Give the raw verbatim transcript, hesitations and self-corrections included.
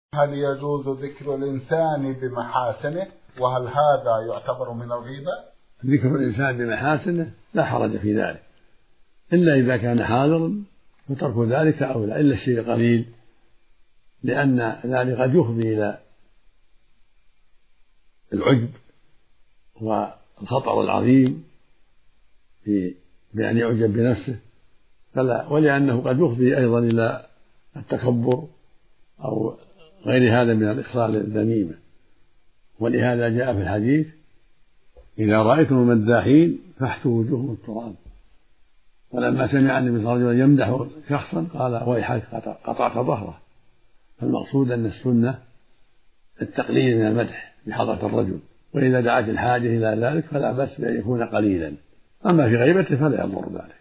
هل يجوز ذكر الإنسان بمحاسنه، وهل هذا يعتبر من الغيبة؟ ذكر الإنسان بمحاسنه لا حرج في ذلك، إلا إذا كان حاضرا وترك ذلك أولى، إلا الشيء القليل، لأن ذلك قد يفضي إلى العجب والخطر العظيم في بأن يعجب بنفسه، فلا، ولأنه قد يفضي أيضا إلى التكبر أو غير هذا من الإخصال الذميمة. ولهذا جاء في الحديث: إذا رأيتم المداحين فاحتوا وجوههم التراب. ولما سمع النبي صلى الله عليه وسلم يمدح شخصا قال: ويحك قطعت ظهره. فالمقصود أن السنة التقليل من المدح بحضرة الرجل، وإذا دعت الحاجة إلى ذلك فلا بأس بأن يكون قليلا، أما في غيبته فلا يضر ذلك.